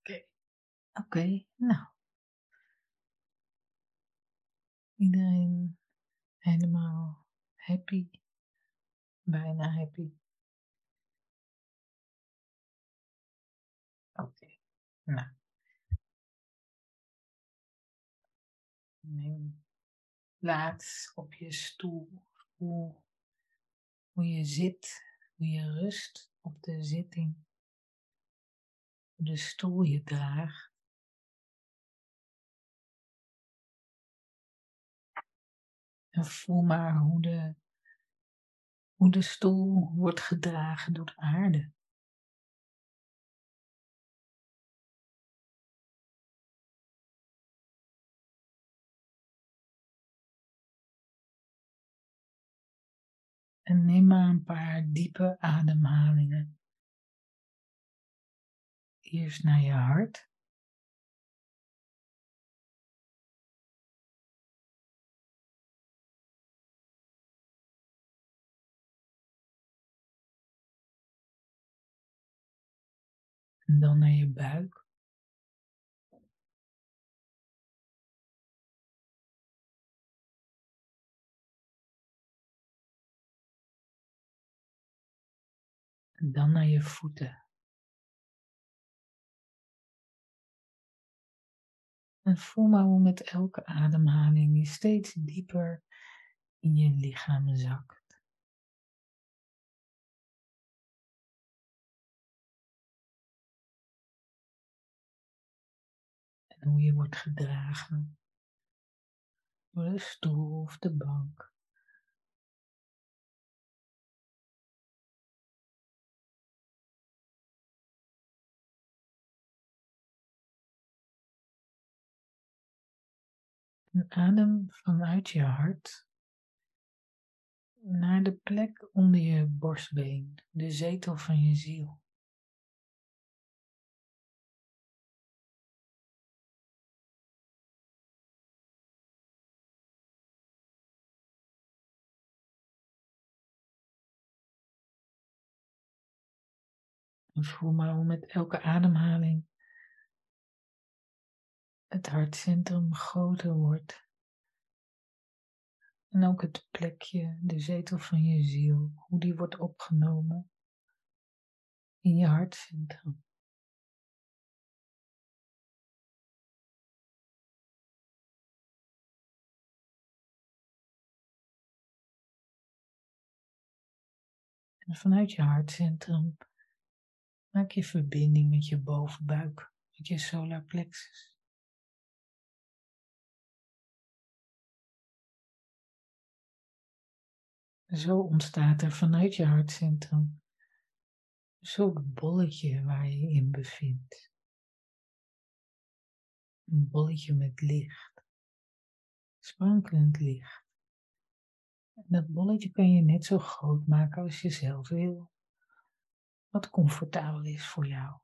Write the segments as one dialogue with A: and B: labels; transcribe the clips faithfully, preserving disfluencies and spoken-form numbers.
A: Oké, oké. Nou, iedereen helemaal happy, bijna happy. Oké, nou, neem plaats op je stoel. Voel hoe je zit, hoe je rust op de zitting, hoe de stoel je draagt. En voel maar hoe de, hoe de stoel wordt gedragen door de aarde. En neem maar een paar diepe ademhalingen. Eerst naar je hart. En dan naar je buik. En dan naar je voeten. En voel maar hoe met elke ademhaling je steeds dieper in je lichaam zakt. En hoe je wordt gedragen door de stoel of de bank. En adem vanuit je hart naar de plek onder je borstbeen, de zetel van je ziel. En voel maar hoe met elke ademhaling het hartcentrum groter wordt. En ook het plekje, de zetel van je ziel, hoe die wordt opgenomen in je hartcentrum. En vanuit je hartcentrum maak je verbinding met je bovenbuik, met je solar plexus. Zo ontstaat er vanuit je hartcentrum een soort bolletje waar je je in bevindt. Een bolletje met licht, sprankelend licht. En dat bolletje kan je net zo groot maken als je zelf wil, wat comfortabel is voor jou.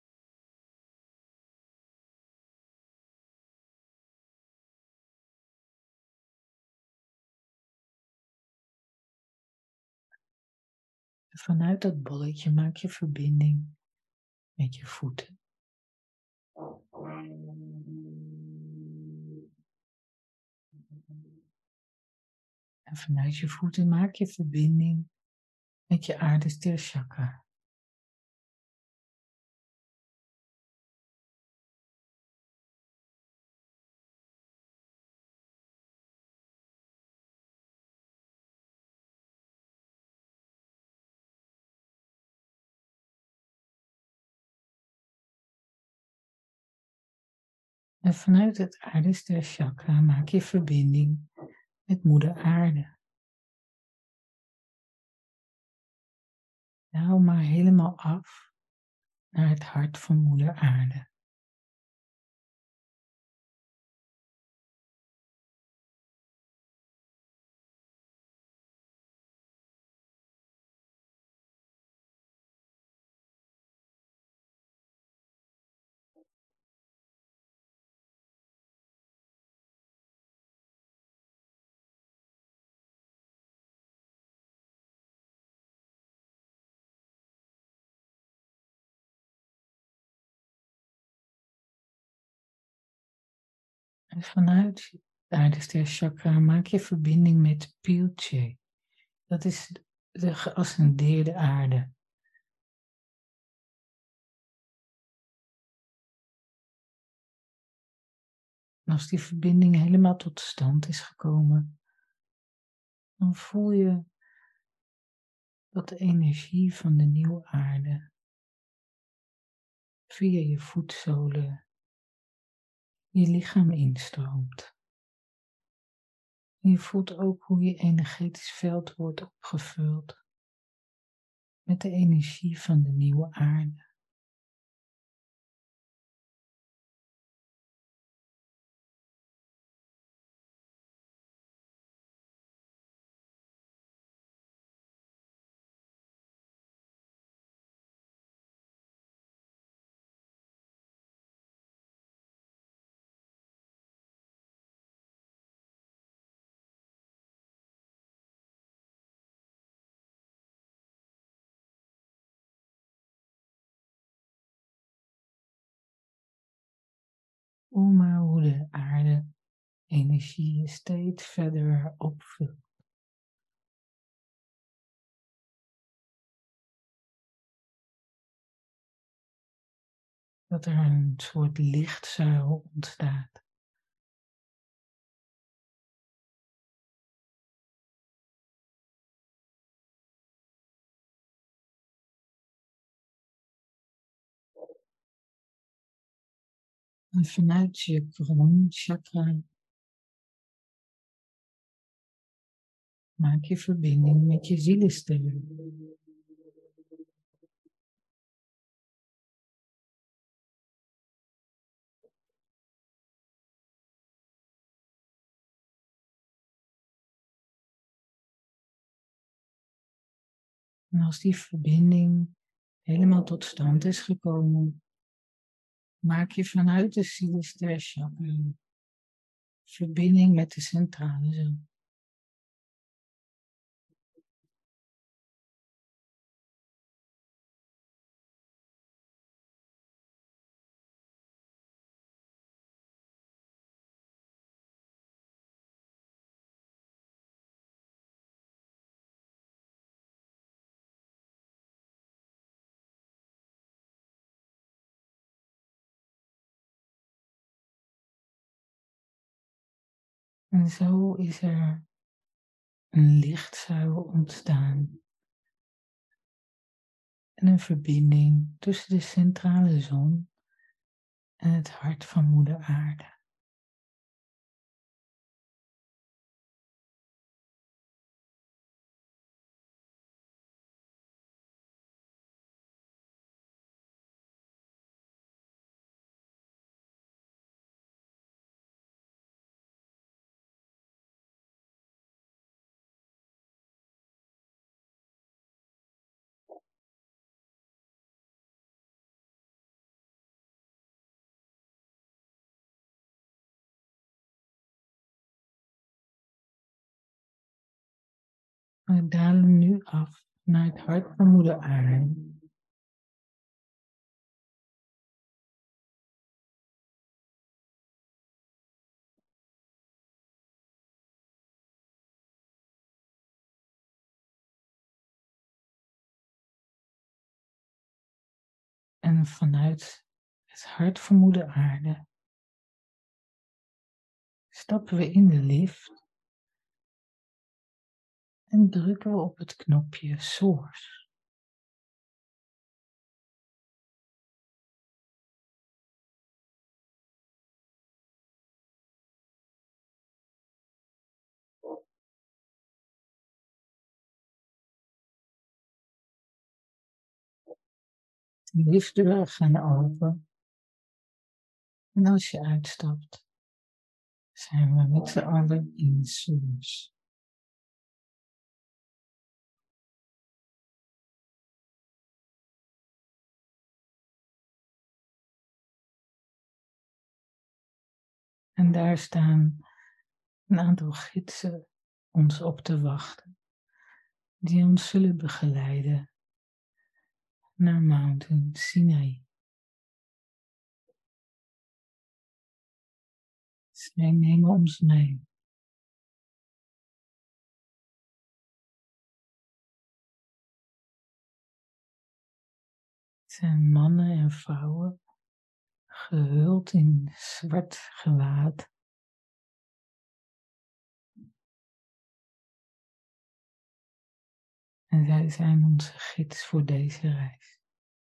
A: En vanuit dat bolletje maak je verbinding met je voeten. En vanuit je voeten maak je verbinding met je aarde chakra. En vanuit het aarde chakra maak je verbinding met moeder aarde. Hou maar helemaal af naar het hart van moeder aarde. En vanuit het aardesterchakra maak je verbinding met Pilche. Dat is de geascendeerde aarde. En als die verbinding helemaal tot stand is gekomen, dan voel je dat de energie van de nieuwe aarde via je voetzolen je lichaam instroomt. En je voelt ook hoe je energetisch veld wordt opgevuld met de energie van de nieuwe aarde. Voel maar hoe de aarde energie je steeds verder opvult. Dat er een soort lichtzuil ontstaat. En vanuit je kroonchakra maak je verbinding met je zielensteen. En als die verbinding helemaal tot stand is gekomen, maak je vanuit de zielsterchakra verbinding met de centrale zon. En zo is er een lichtzuil ontstaan. En een verbinding tussen de centrale zon en het hart van Moeder Aarde. We dalen nu af naar het hart van Moeder Aarde. En vanuit het hart van Moeder Aarde stappen we in de lift en drukken we op het knopje Source. De liftdeuren gaan open en als je uitstapt, zijn we met z'n allen in Source. En daar staan een aantal gidsen ons op te wachten, die ons zullen begeleiden naar Mountain Sinai. meenemen om ze heen. Het zijn mannen en vrouwen gehuld in zwart gewaad. En zij zijn onze gids voor deze reis.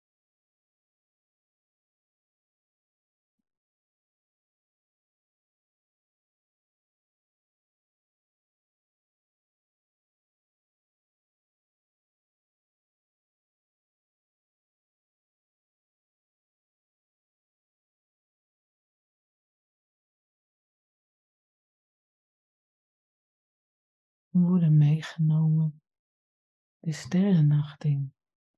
A: We worden meegenomen de sterrennacht in.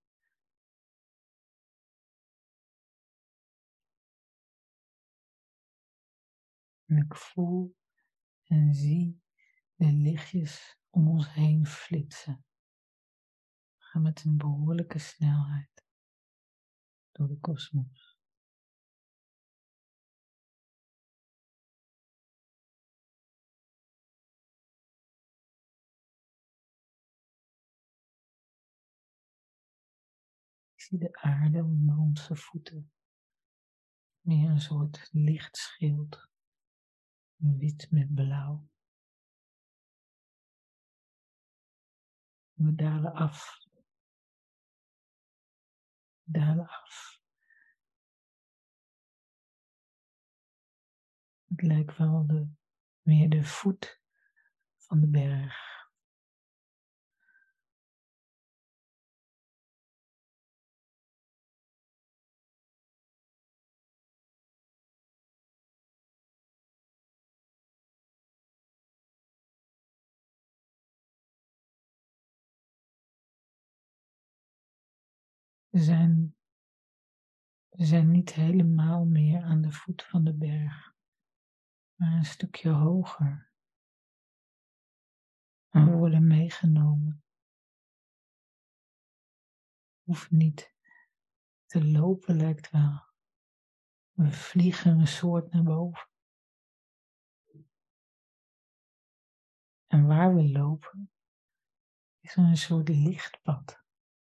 A: En ik voel en zie de lichtjes om ons heen flitsen. We gaan met een behoorlijke snelheid door de kosmos. Ik zie de aarde onder onze voeten. Meer een soort lichtschild. Wit met blauw. We dalen af. We dalen af. Het lijkt wel de, meer de voet van de berg. We zijn, we zijn niet helemaal meer aan de voet van de berg, maar een stukje hoger. En we worden meegenomen. We hoeven niet te lopen, lijkt wel. We vliegen een soort naar boven. En waar we lopen, is een soort lichtpad.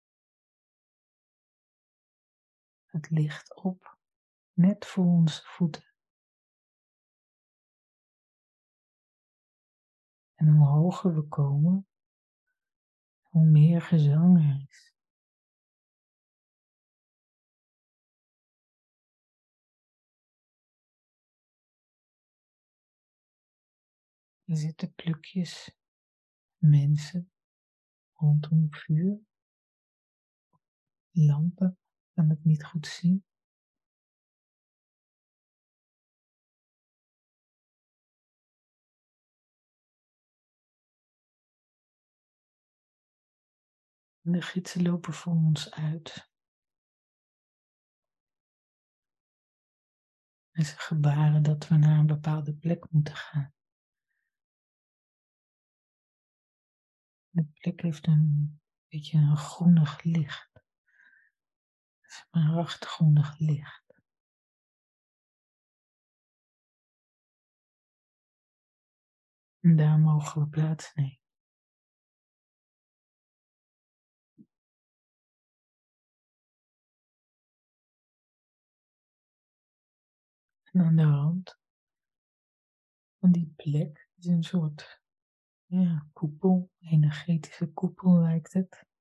A: Het licht op, net voor onze voeten. En hoe hoger we komen, hoe meer gezang er is. Er zitten plukjes mensen rondom het vuur. Lampen, ik kan het niet goed zien. En de gidsen lopen voor ons uit. En ze gebaren dat we naar een bepaalde plek moeten gaan. De plek heeft een beetje een groenig licht. Smaragd groenig licht. En daar mogen we plaatsnemen. En aan de rand van die plek is een soort ja, koepel, energetische koepel lijkt het. Er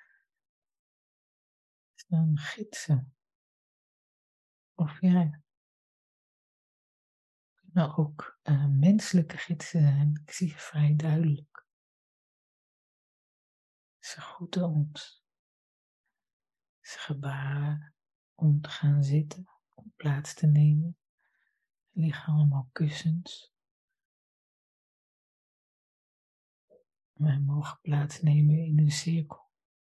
A: staan gidsen. Of ja, kunnen ook uh, menselijke gidsen zijn. Ik zie ze vrij duidelijk. Ze groeten ons. Ze gebaren om te gaan zitten, om plaats te nemen. Er liggen allemaal kussens. Wij mogen plaatsnemen in een cirkel.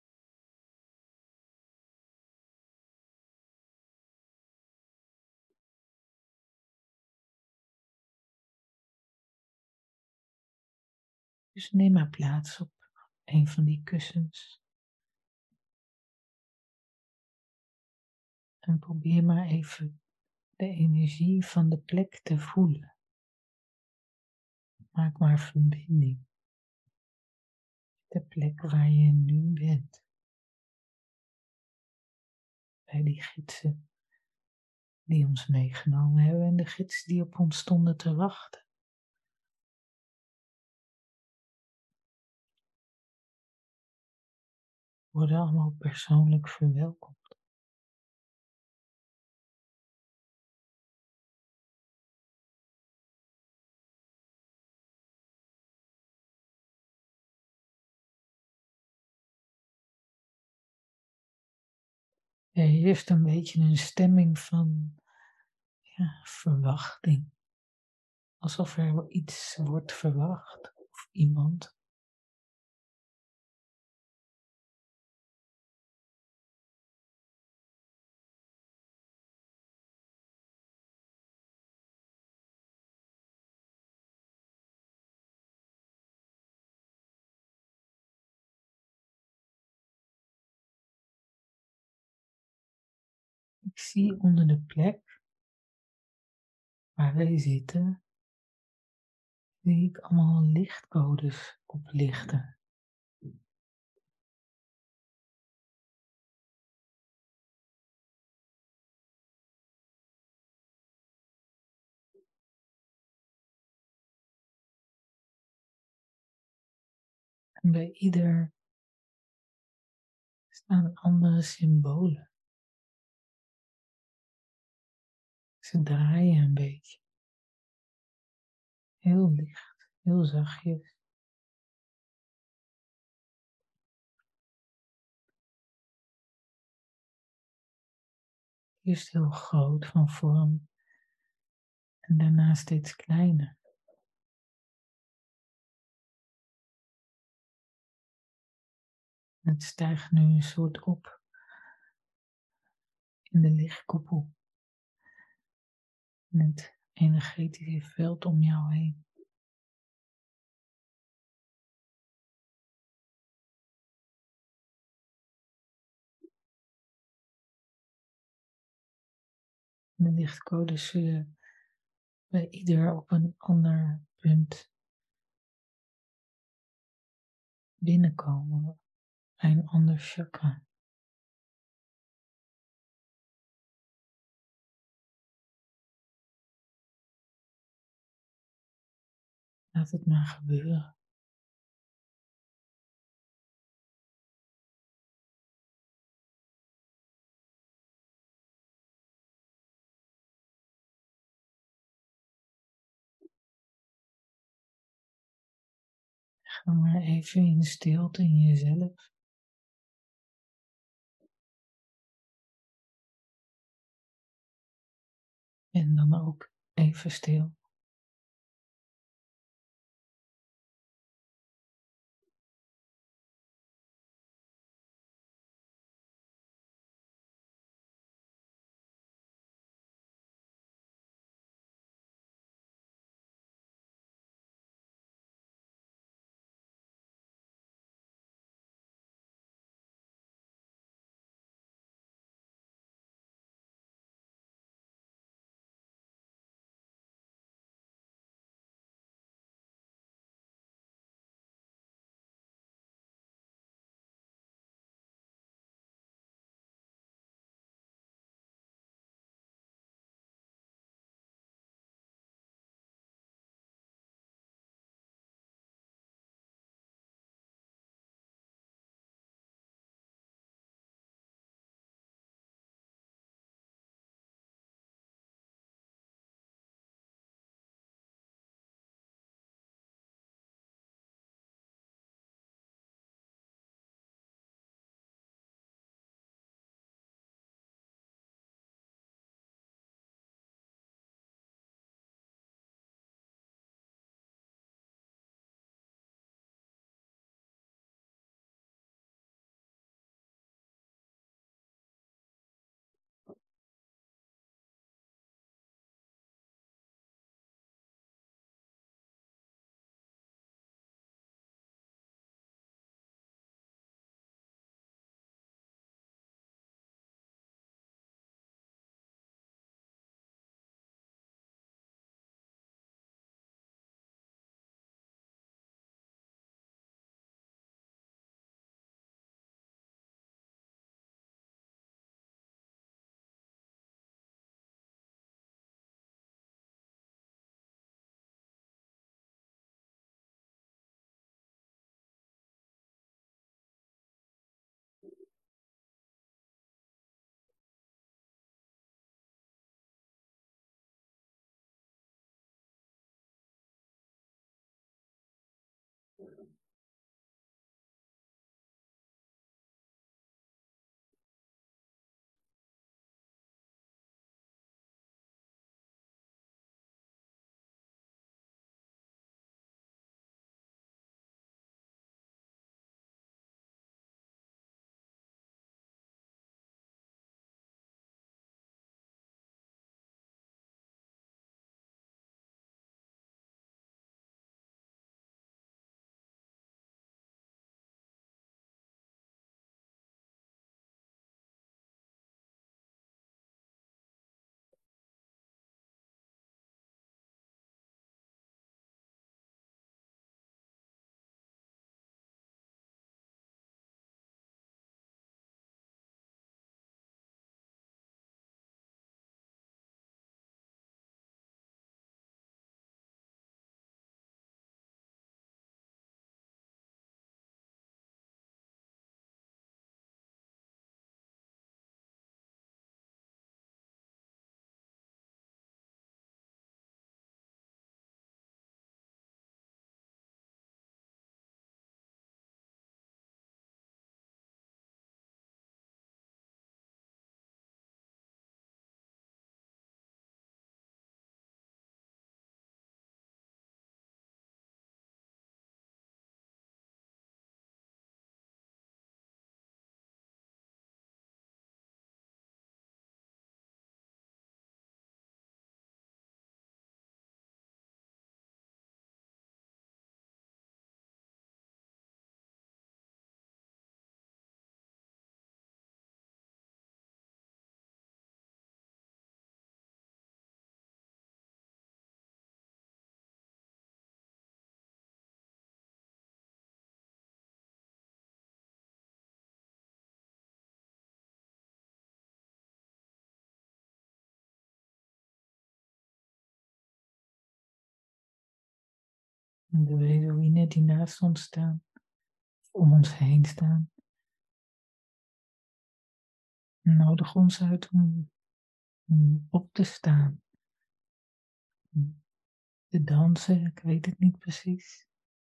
A: Dus neem maar plaats op een van die kussens. En probeer maar even de energie van de plek te voelen. Maak maar verbinding met de plek waar je nu bent. Bij die gidsen die ons meegenomen hebben en de gidsen die op ons stonden te wachten. Worden allemaal persoonlijk verwelkomd. Er heerst een beetje een stemming van ja, verwachting. Alsof er iets wordt verwacht of iemand. Ik zie onder de plek waar wij zitten, zie ik allemaal lichtcodes oplichten. En bij ieder staan andere symbolen. Ze draaien een beetje. Heel licht, heel zachtjes. Eerst heel groot van vorm en daarna steeds kleiner. En het stijgt nu een soort op in de lichtkoepel. En het energetische veld om jou heen. De lichtcodes zullen bij ieder op een ander punt binnenkomen, bij een ander chakra. Laat het maar gebeuren. Ga maar even in stilte in jezelf. En dan ook even stil. de weduwine die naast ons staan, om ons heen staan, nodig ons uit om, om op te staan, om te dansen, ik weet het niet precies.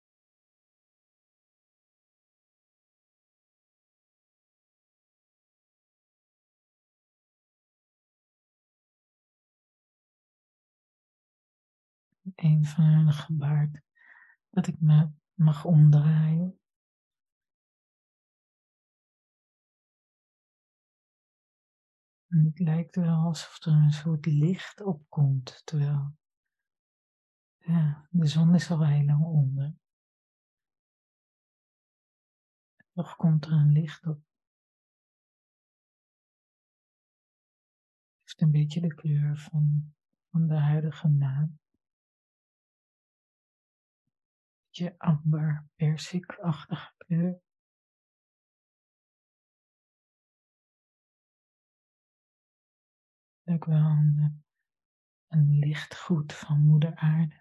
A: Een van hen gebaard dat ik me mag omdraaien. En het lijkt wel alsof er een soort licht opkomt, terwijl ja, de zon is al heel lang onder. Toch komt er een licht op. Het heeft een beetje de kleur van, van de huidige maan. Een beetje amber, persikachtige kleur. Ook wel een, een lichtgoed van moeder aarde.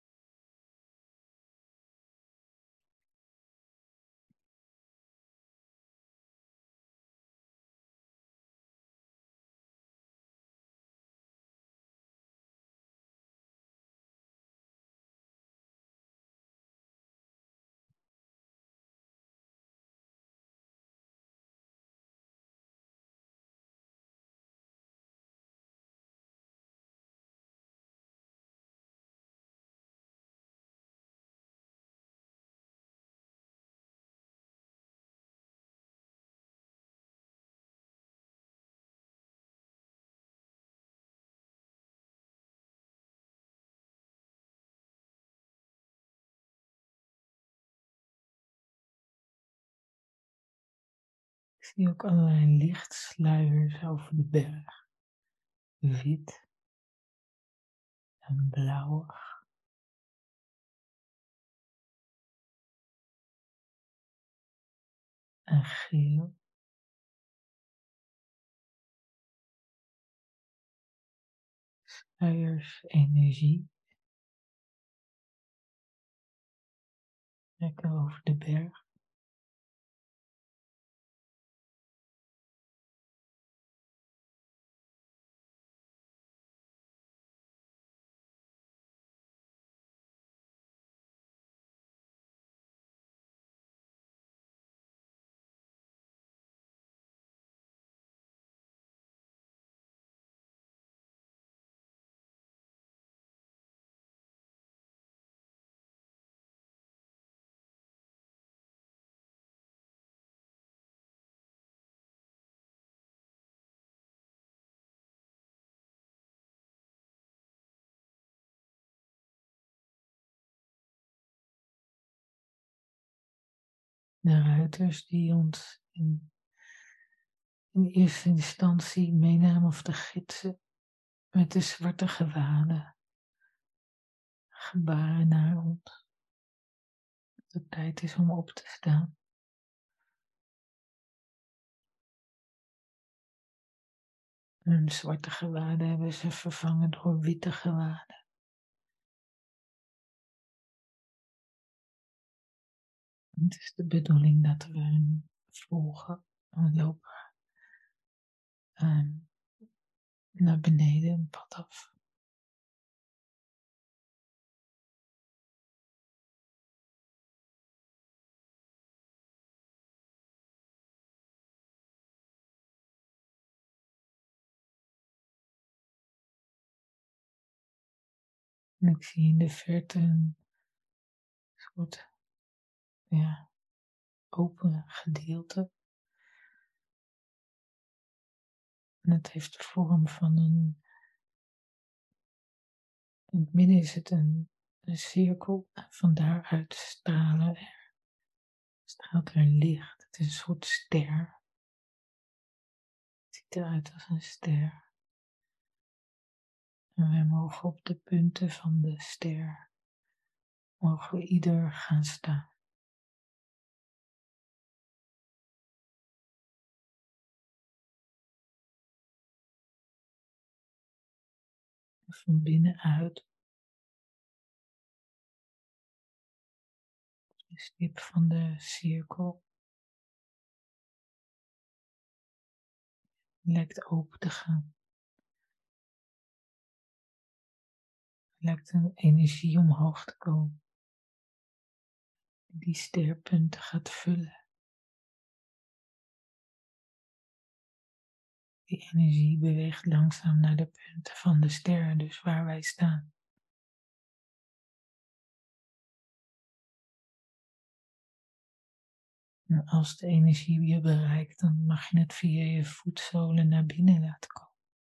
A: Ik zie ook allerlei lichtsluiers over de berg. Wit en blauwig. En geel. Sluiers, energie. Lekker over de berg. De ruiters die ons in, in eerste instantie meenamen, of de gidsen, met de zwarte gewaden, gebaren naar ons. Dat het tijd is om op te staan. Hun zwarte gewaden hebben ze vervangen door witte gewaden. Het is de bedoeling dat we hen volgen. We lopen um, naar beneden, een pad af. En ik zie in de verte een soort ja, open gedeelte. En het heeft de vorm van een. In het midden is het een, een cirkel. En van daaruit stralen er, straalt er licht. Het is een soort ster. Het ziet eruit als een ster. En wij mogen op de punten van de ster, mogen we ieder gaan staan. Van binnenuit stip van de cirkel lijkt open te gaan. Lijkt een energie omhoog te komen, die sterpunten gaat vullen. Die energie beweegt langzaam naar de punten van de ster, dus waar wij staan. En als de energie je bereikt, dan mag je het via je voetzolen naar binnen laten komen.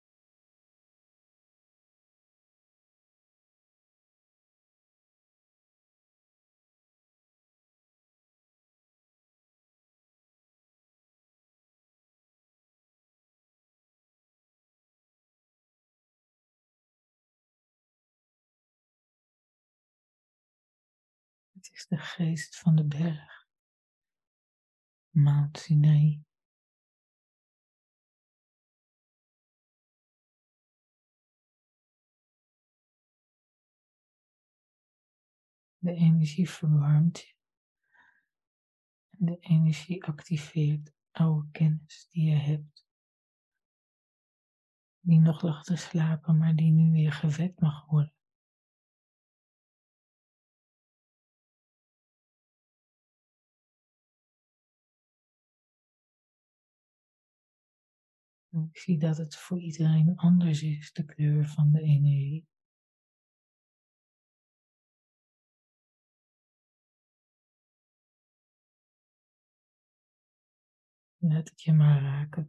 A: Het is de geest van de berg, Mount Sinai. De energie verwarmt je. En de energie activeert oude kennis die je hebt. Die nog lag te slapen, maar die nu weer gewekt mag worden. En ik zie dat het voor iedereen anders is, de kleur van de energie. Laat het je maar raken.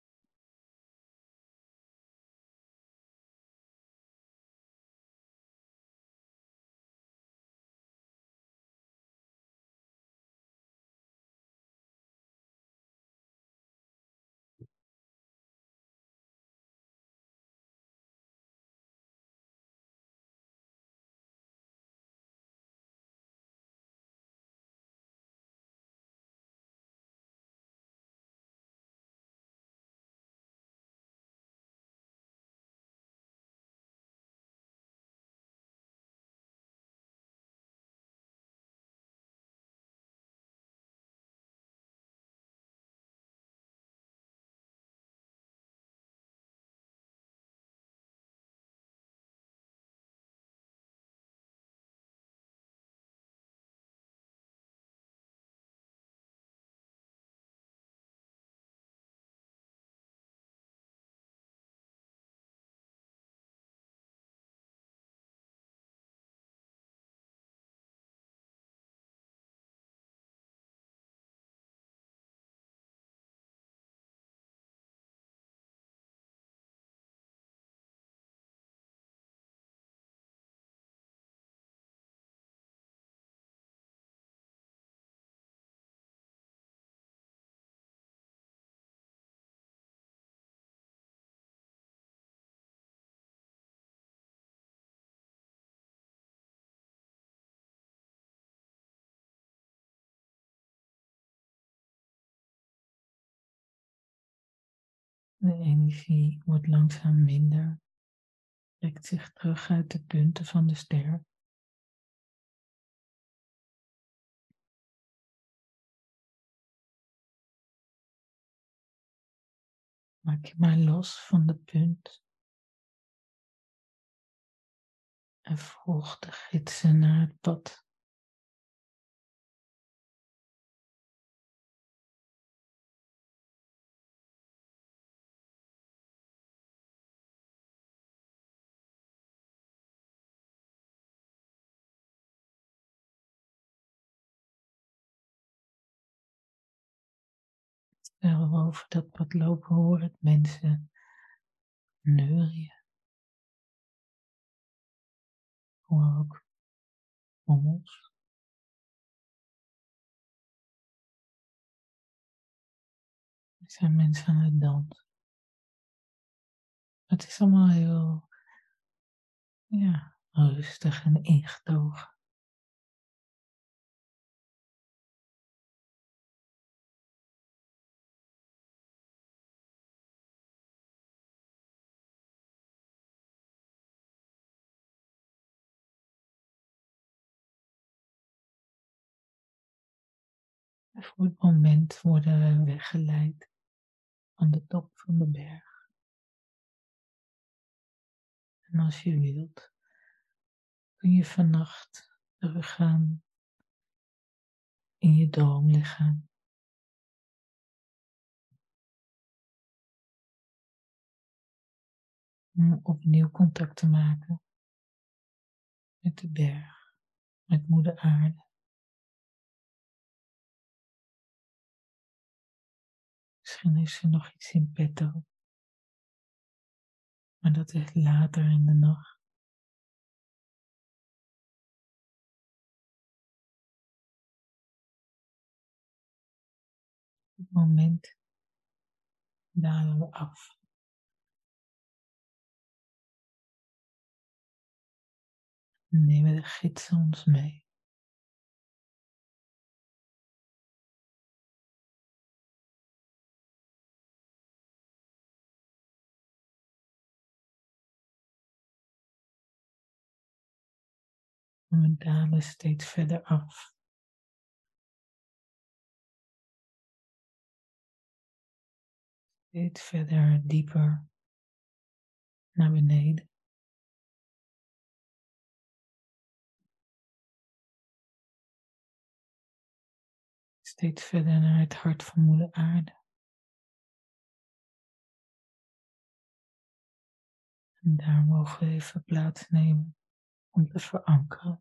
A: De energie wordt langzaam minder, trekt zich terug uit de punten van de ster. Maak je maar los van de punt en volg de gidsen naar het pad. Terwijl we over dat pad lopen, hoor het mensen neurien. Hoor ook rommels. Er zijn mensen aan het dansen. Het is allemaal heel, ja, rustig en ingetogen. Voor het moment worden we weggeleid van de top van de berg. En als je wilt, kun je vannacht teruggaan in je droomlichaam. Om opnieuw contact te maken met de berg, met moeder aarde. Misschien is er nog iets in petto, maar dat is later in de nacht. Op het moment dalen we af. En nemen de gidsen ons mee. En we dalen steeds verder af. Steeds verder dieper naar beneden. Steeds verder naar het hart van moeder aarde. En daar mogen we even plaatsnemen om te verankeren.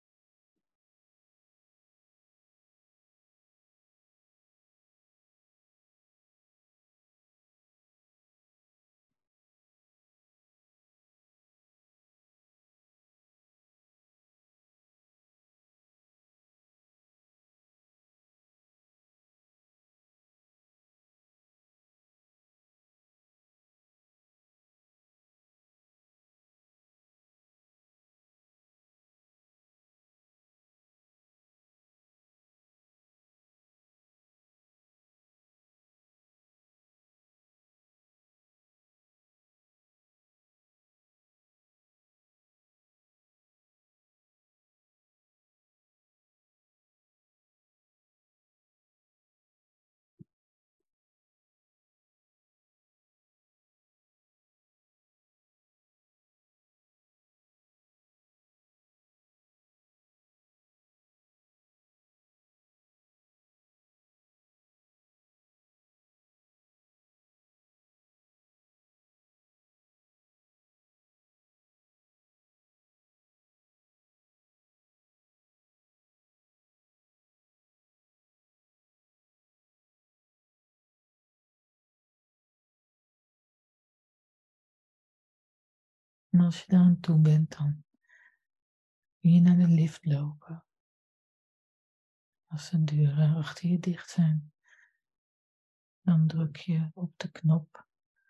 A: En als je daar aan toe bent, dan kun je naar de lift lopen. Als de deuren achter je dicht zijn, dan druk je op de knop.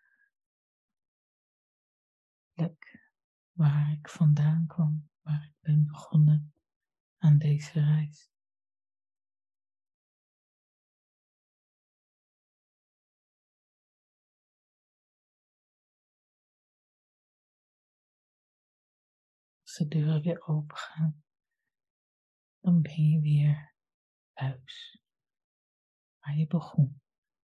A: Plek waar ik vandaan kwam, waar ik ben begonnen aan deze reis. Als de deuren weer open gaan, dan ben je weer thuis, waar je begon.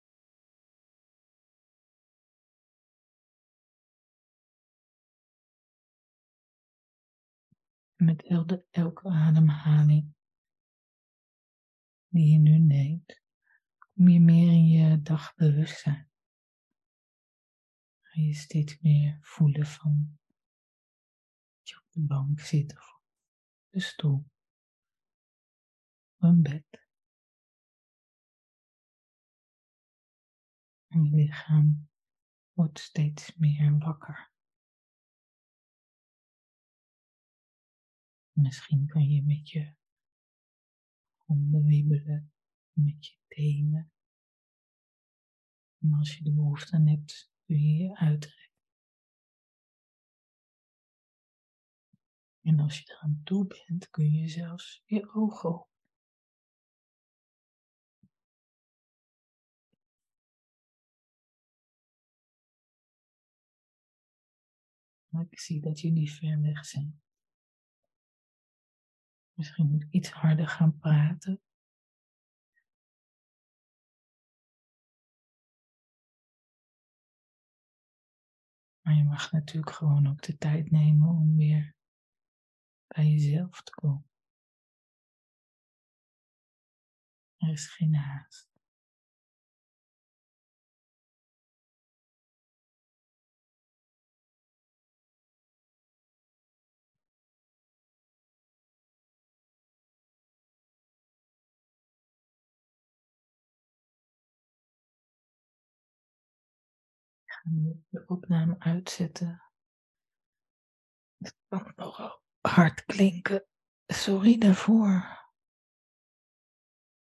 A: Met elke, elke ademhaling die je nu neemt, kom je meer in je dagbewustzijn. Ga je steeds meer voelen van dat je op de bank zit of op de stoel, op een bed. En je lichaam wordt steeds meer wakker. Misschien kan je met je handen wiebelen, met je tenen. En als je de behoefte aan hebt, kun je je uitrekken. En als je eraan toe bent, kun je zelfs je ogen openen. Maar ik zie dat jullie ver weg zijn. Misschien moet ik iets harder gaan praten. Maar je mag natuurlijk gewoon ook de tijd nemen om weer bij jezelf te komen. Er is geen haast. Ik ga nu de opname uitzetten. Het kan nogal hard klinken. Sorry daarvoor.